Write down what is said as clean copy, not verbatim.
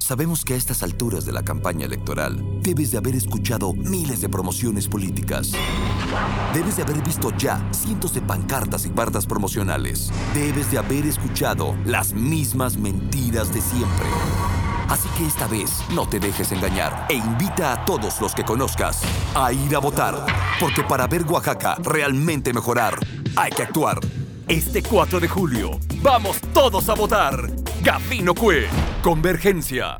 Sabemos que a estas alturas de la campaña electoral debes de haber escuchado miles de promociones políticas. Debes de haber visto ya cientos de pancartas y bardas promocionales. Debes de haber escuchado las mismas mentiras de siempre. Así que esta vez no te dejes engañar e invita a todos los que conozcas a ir a votar. Porque para ver Oaxaca realmente mejorar, hay que actuar. Este 4 de julio, vamos todos a votar. Gabino Cue. Convergencia.